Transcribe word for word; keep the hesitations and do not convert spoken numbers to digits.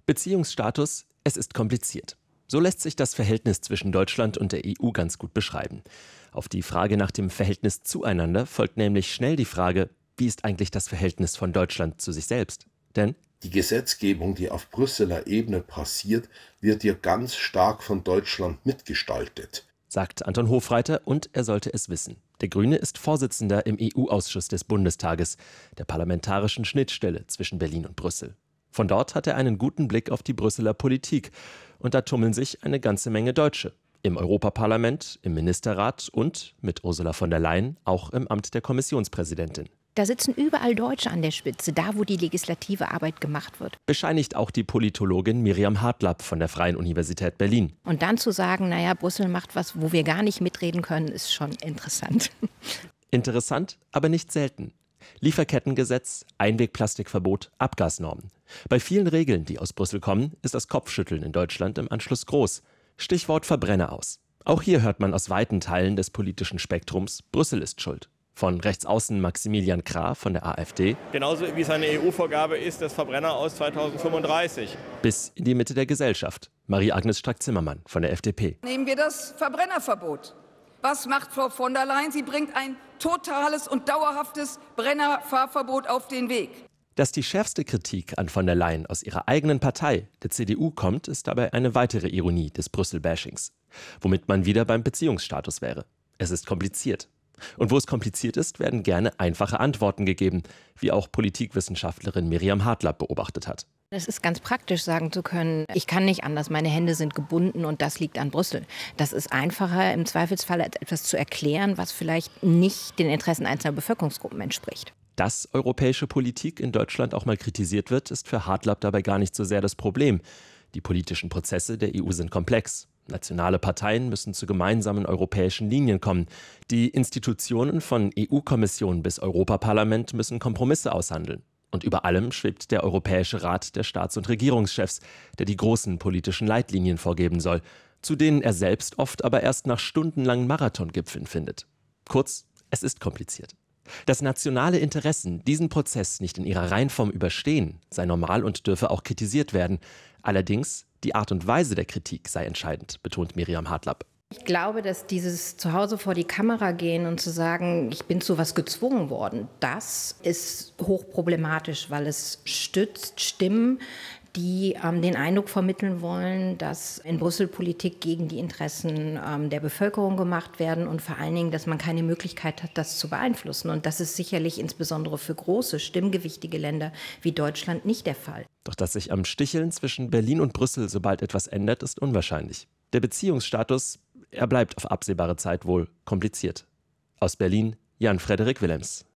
Beziehungsstatus: Es ist kompliziert. So lässt sich das Verhältnis zwischen Deutschland und der E U ganz gut beschreiben. Auf die Frage nach dem Verhältnis zueinander folgt nämlich schnell die Frage: Wie ist eigentlich das Verhältnis von Deutschland zu sich selbst? Denn die Gesetzgebung, die auf Brüsseler Ebene passiert, wird ja ganz stark von Deutschland mitgestaltet, sagt Anton Hofreiter, und er sollte es wissen. Der Grüne ist Vorsitzender im E U-Ausschuss des Bundestages, der parlamentarischen Schnittstelle zwischen Berlin und Brüssel. Von dort hat er einen guten Blick auf die Brüsseler Politik. Und da tummeln sich eine ganze Menge Deutsche. Im Europaparlament, im Ministerrat und, mit Ursula von der Leyen, auch im Amt der Kommissionspräsidentin. Da sitzen überall Deutsche an der Spitze, da wo die legislative Arbeit gemacht wird. Bescheinigt auch die Politologin Miriam Hartlapp von der Freien Universität Berlin. Und dann zu sagen, naja, Brüssel macht was, wo wir gar nicht mitreden können, ist schon interessant. Interessant, aber nicht selten. Lieferkettengesetz, Einwegplastikverbot, Abgasnormen. Bei vielen Regeln, die aus Brüssel kommen, ist das Kopfschütteln in Deutschland im Anschluss groß. Stichwort Verbrenner aus. Auch hier hört man aus weiten Teilen des politischen Spektrums: Brüssel ist schuld. Von Rechtsaußen Maximilian Krah von der AfD. Genauso wie es eine E U-Vorgabe ist, das Verbrenner aus zweitausendfünfunddreißig. Bis in die Mitte der Gesellschaft. Marie-Agnes Strack-Zimmermann von der F D P. Nehmen wir das Verbrennerverbot. Was macht Frau von der Leyen? Sie bringt ein totales und dauerhaftes Brennerfahrverbot auf den Weg. Dass die schärfste Kritik an von der Leyen aus ihrer eigenen Partei, der C D U, kommt, ist dabei eine weitere Ironie des Brüssel-Bashings. Womit man wieder beim Beziehungsstatus wäre. Es ist kompliziert. Und wo es kompliziert ist, werden gerne einfache Antworten gegeben, wie auch Politikwissenschaftlerin Miriam Hartlapp beobachtet hat. Es ist ganz praktisch, sagen zu können, ich kann nicht anders, meine Hände sind gebunden und das liegt an Brüssel. Das ist einfacher im Zweifelsfall, als etwas zu erklären, was vielleicht nicht den Interessen einzelner Bevölkerungsgruppen entspricht. Dass europäische Politik in Deutschland auch mal kritisiert wird, ist für Hartlapp dabei gar nicht so sehr das Problem. Die politischen Prozesse der E U sind komplex. Nationale Parteien müssen zu gemeinsamen europäischen Linien kommen. Die Institutionen von E U-Kommission bis Europaparlament müssen Kompromisse aushandeln. Und über allem schwebt der Europäische Rat der Staats- und Regierungschefs, der die großen politischen Leitlinien vorgeben soll, zu denen er selbst oft aber erst nach stundenlangen Marathongipfeln findet. Kurz, es ist kompliziert. Dass nationale Interessen diesen Prozess nicht in ihrer Reinform überstehen, sei normal und dürfe auch kritisiert werden. Allerdings, die Art und Weise der Kritik sei entscheidend, betont Miriam Hartlapp. Ich glaube, dass dieses Zuhause vor die Kamera gehen und zu sagen, ich bin zu was gezwungen worden, das ist hochproblematisch, weil es stützt Stimmen, die ähm, den Eindruck vermitteln wollen, dass in Brüssel Politik gegen die Interessen ähm, der Bevölkerung gemacht werden und vor allen Dingen, dass man keine Möglichkeit hat, das zu beeinflussen. Und das ist sicherlich insbesondere für große, stimmgewichtige Länder wie Deutschland nicht der Fall. Doch dass sich am Sticheln zwischen Berlin und Brüssel sobald etwas ändert, ist unwahrscheinlich. Der Beziehungsstatus, er bleibt auf absehbare Zeit wohl kompliziert. Aus Berlin, Jan-Frederik Willems.